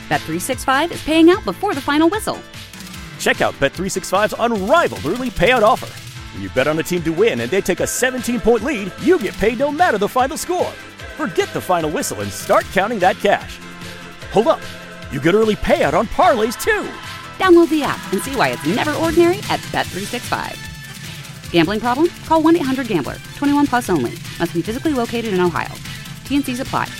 Bet365 is paying out before the final whistle. Check out Bet365's unrivaled early payout offer. When you bet on a team to win and they take a 17-point lead, you get paid no matter the final score. Forget the final whistle and start counting that cash. Hold up. You get early payout on parlays, too. Download the app and see why it's never ordinary at Bet365. Gambling problem? Call 1-800-GAMBLER. 21 plus only. Must be physically located in Ohio. T&Cs apply.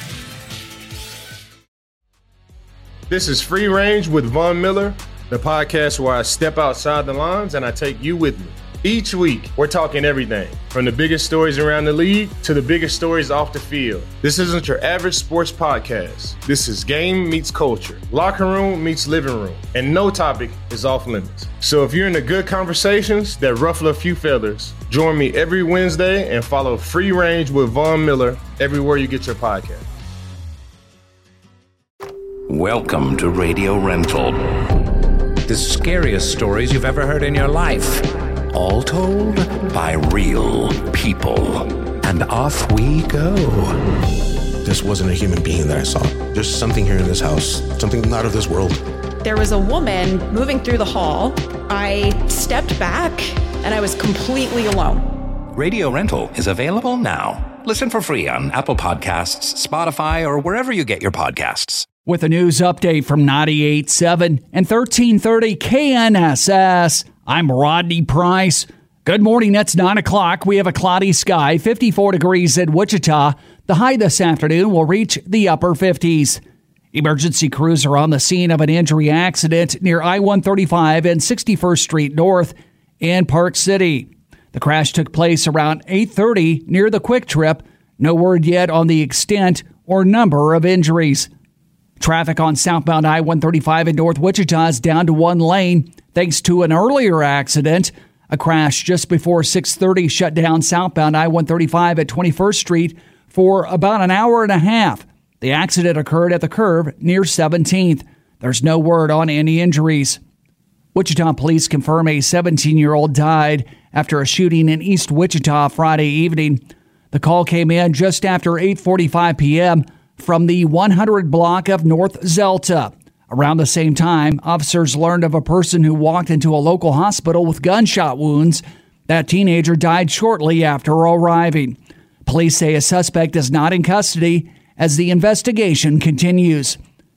This is Free Range with Von Miller, the podcast where I step outside the lines and I take you with me. Each week, we're talking everything, from the biggest stories around the league to the biggest stories off the field. This isn't your average sports podcast. This is game meets culture, locker room meets living room, and no topic is off limits. So if you're into good conversations that ruffle a few feathers, join me every Wednesday and follow Free Range with Von Miller everywhere you get your podcast. Welcome to Radio Rental. The scariest stories you've ever heard in your life. All told by real people. And off we go. This wasn't a human being that I saw. There's something here in this house, something not of this world. There was a woman moving through the hall. I stepped back and I was completely alone. Radio Rental is available now. Listen for free on Apple Podcasts, Spotify, or wherever you get your podcasts. With a news update from 98.7 and 1330 KNSS, I'm Rodney Price. Good morning, it's 9 o'clock. We have a cloudy sky, 54 degrees in Wichita. The high this afternoon will reach the upper 50s. Emergency crews are on the scene of an injury accident near I-135 and 61st Street North in Park City. The crash took place around 8:30 near the Quick Trip. No word yet on the extent or number of injuries. Traffic on southbound I-135 in North Wichita is down to one lane thanks to an earlier accident. A crash just before 6:30 shut down southbound I-135 at 21st Street for about an hour and a half. The accident occurred at the curve near 17th. There's no word on any injuries. Wichita police confirm a 17-year-old died after a shooting in East Wichita Friday evening. The call came in just after 8:45 p.m. from the 100 block of North Zelta. Around the same time, officers learned of a person who walked into a local hospital with gunshot wounds. That teenager died shortly after arriving. Police say a suspect is not in custody as the investigation continues.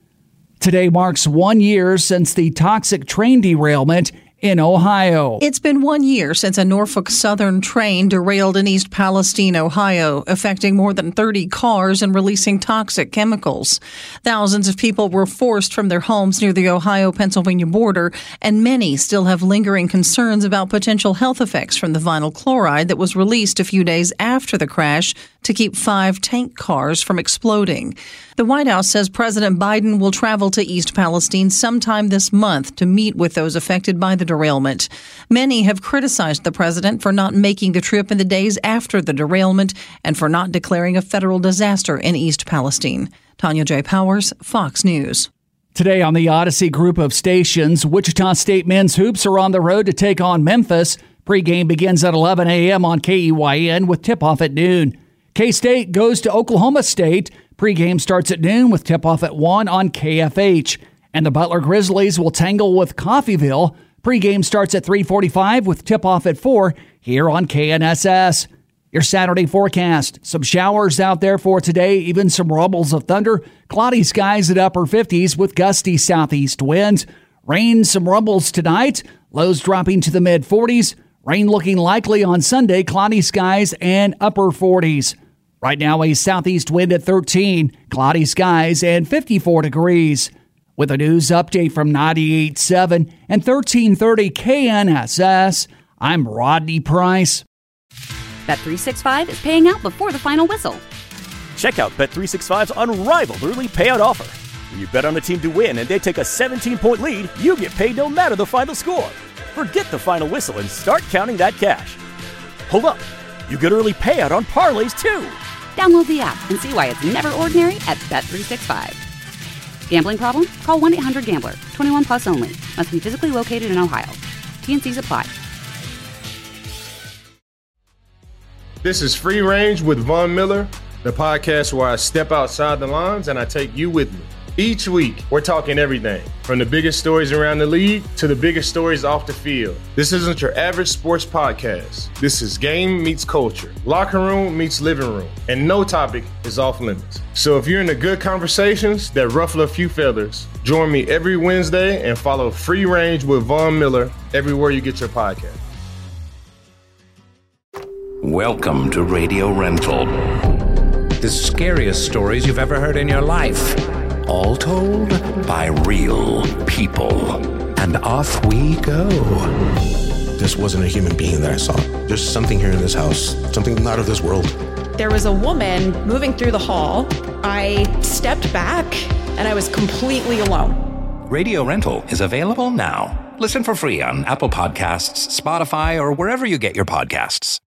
Today marks 1 year since the toxic train derailment in Ohio. It's been 1 year since a Norfolk Southern train derailed in East Palestine, Ohio, affecting more than 30 cars and releasing toxic chemicals. Thousands of people were forced from their homes near the Ohio-Pennsylvania border, and many still have lingering concerns about potential health effects from the vinyl chloride that was released a few days after the crash to keep 5 tank cars from exploding. The White House says President Biden will travel to East Palestine sometime this month to meet with those affected by the derailment. Many have criticized the president for not making the trip in the days after the derailment and for not declaring a federal disaster in East Palestine. Tanya J. Powers, Fox News. Today on the Odyssey group of stations, Wichita State men's hoops are on the road to take on Memphis. Pregame begins at 11 a.m. on KEYN with tip-off at noon. K-State goes to Oklahoma State. Pregame starts at noon with tip-off at 1 on KFH. And the Butler Grizzlies will tangle with Coffeyville. Pregame starts at 3:45 with tip-off at 4 here on KNSS. Your Saturday forecast. Some showers out there for today, even some rumbles of thunder. Cloudy skies at upper 50s with gusty southeast winds. Rain, some rumbles tonight. Lows dropping to the mid-40s. Rain looking likely on Sunday. Cloudy skies and upper 40s. Right now, a southeast wind at 13, cloudy skies, and 54 degrees. With a news update from 98.7 and 1330 KNSS, I'm Rodney Price. Bet365 is paying out before the final whistle. Check out Bet365's unrivaled early payout offer. When you bet on a team to win and they take a 17-point lead, you get paid no matter the final score. Forget the final whistle and start counting that cash. Hold up. You get early payout on parlays, too. Download the app and see why it's never ordinary at Bet365. Gambling problem? Call 1-800-GAMBLER. 21 plus only. Must be physically located in Ohio. T&Cs apply. This is Free Range with Von Miller, the podcast where I step outside the lines and I take you with me. Each week, we're talking everything from the biggest stories around the league to the biggest stories off the field. This isn't your average sports podcast. This is game meets culture, locker room meets living room, and no topic is off limits. So if you're into good conversations that ruffle a few feathers, join me every Wednesday and follow Free Range with Von Miller everywhere you get your podcast. Welcome to Radio Rental. The scariest stories you've ever heard in your life. All told by real people. And off we go. This wasn't a human being that I saw. There's something here in this house, something not of this world. There was a woman moving through the hall. I stepped back and I was completely alone. Radio Rental is available now. Listen for free on Apple Podcasts, Spotify, or wherever you get your podcasts.